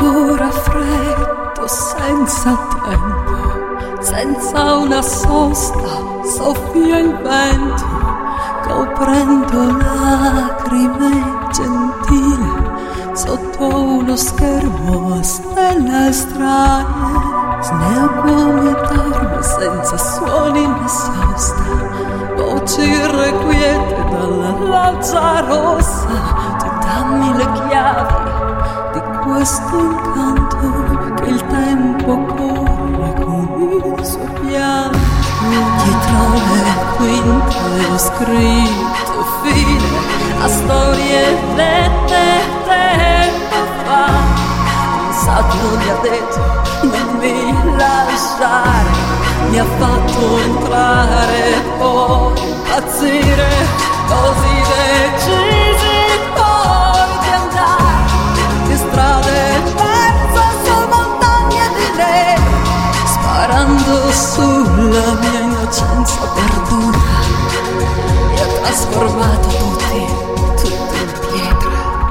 ancora freddo, senza tempo, senza una sosta, soffia il vento, coprendo lacrime gentili, sotto uno schermo a stelle strane. Sneo dorme senza suoni né sosta, voci irrequiete dalla loggia rossa. Tu dammi le chiavi di questo incanto, che il tempo corre con il suo pianto. Dietro le quinte ho scritto fine a storie dette tempo fa. Un saggio mi ha detto non mi lasciare, mi ha fatto entrare poi impazzire, così decisi poi di andare di strade perse su montagne di neve, sparando sulla mia innocenza perduta, e ha trasformato tutto in pietra.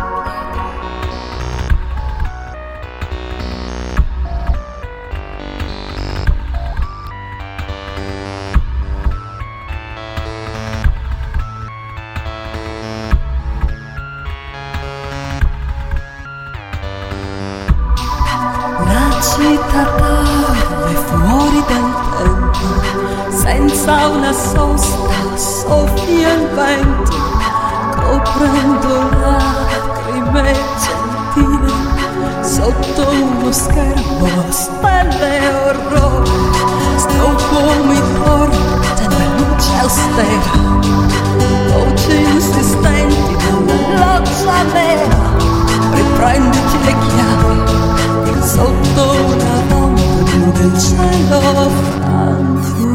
La città dorme fuori dal tempo, senza una sosta, soffia il vento, coprendo lacrime gentili, sotto uno schermo a stelle e orrore. Snow mi porta nella luce austera, voci insistenti nella loggia nera. Riprenditi le chiavi sotto una lampada del cielo franco.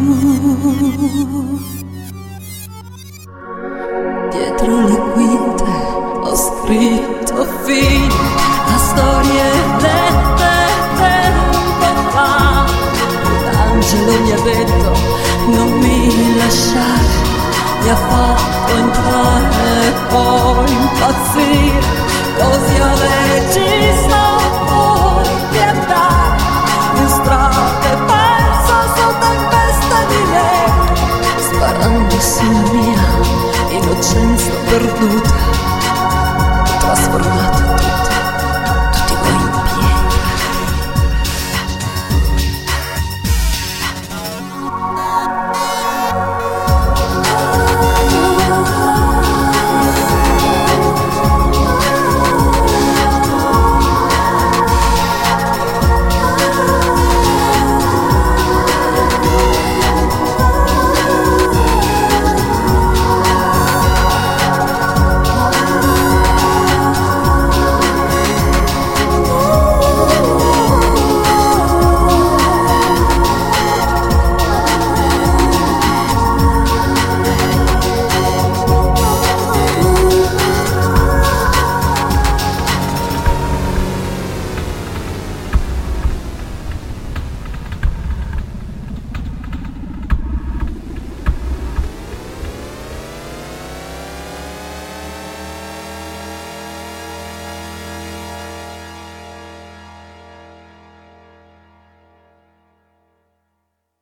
Dietro le quinte ho scritto fine a storie dette tempo fa. L'angelo mi ha detto non mi lasciare, mi ha fatto entrare e poi impazzire,